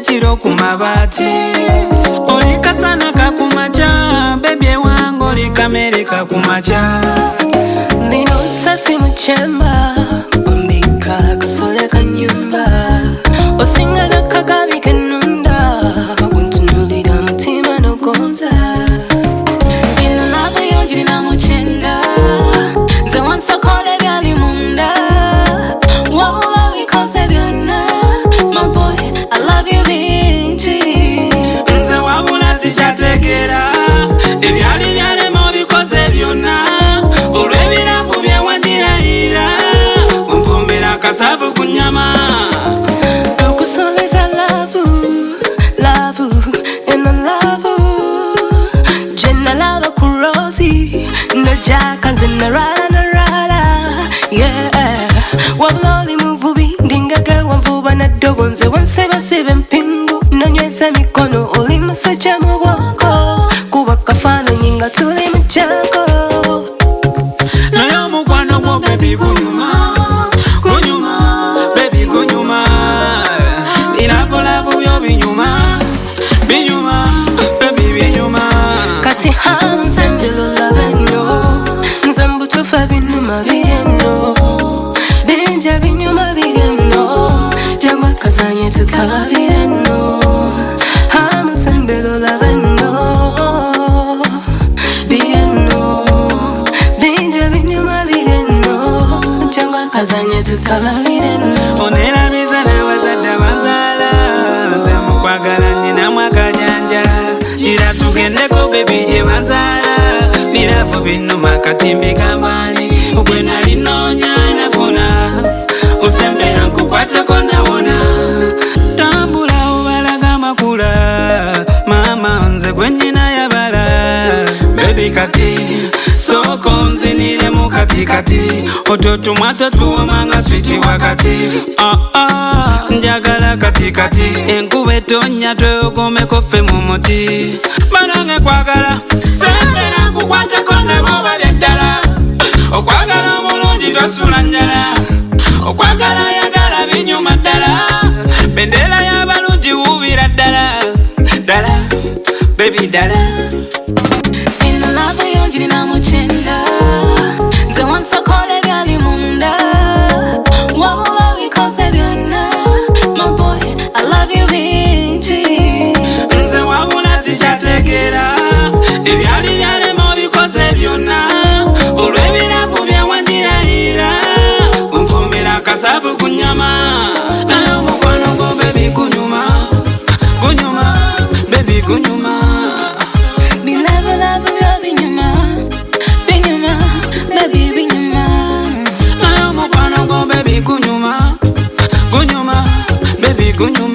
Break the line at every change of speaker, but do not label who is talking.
chiro kumabati olika sana kakumacha baby wangu olikamereka kumacha
nino sasi mchemba ondika kasole kanyumba osinga nakagabi kenunda buntunulira mutima nogonza ino love yonjiri na muchenda ze wansa kole byali munda wabula wikoze byonna my boy I love you bingi
nze wabula sichategera ebyali byalema bikoze byonna olw'ebiravu byewanjirayira onfumbira akasavu ku nnyama
okusoleza love and I love jenna lava ku Rosie najaka nze narala yeah wabloli muvubi ndingaga wanvuba na dobo nze wansebasebe mpingu nanyweza mikono oli musajja mu bwongo kuba kafaananyi nga tuli mu jango
naye omukwano gwo baby gunyuma baby gunyuma biravu byo binyuma baby binyuma
kati hanze ndilulabeno nze mbutufa binuma bireno binja binyuma bireno jangwa kazanye tukalabireno hanze ndilulabeno bireno binja binyuma bireno jangwa kazanye tukalabireno
onerabiza n'abazadde banzaala nze mukwagala nina mwakajanja gira tugendeko bebi gye banzaala biravu binnuma kati mbigambani ogwe nali noonya nafuna osembera nkukwatako nawona tambula obalaga makula maama nze gwe nnyina yabala bebi kati soko nzinire mu katikati ototumwa totuwomanga switi wakati njagala katikati enkuba etonya twegomeko ffe mu muti banange kwagala sembera nkukwatako nabo balya ddala okwagala omulungi tosula njala okwagala yagala binyuma ddala bendera y'abalungi wuubira ddala baby ddala
ino love yonjiri na muchenda nze wansokole byali munda wabula wikoze byonna my boy I love you bingi
nze wabula sikyategeera ebyali byalema obikoze byonna olw'ebiravu byewanjirayira onfumbira akasavu ku nnyama naye omukwano gwo bebi gunyuma bebi gunyuma
love byo binyuma baby binyuma
naye omukwano gwo bebi gunyuma baby gunyuma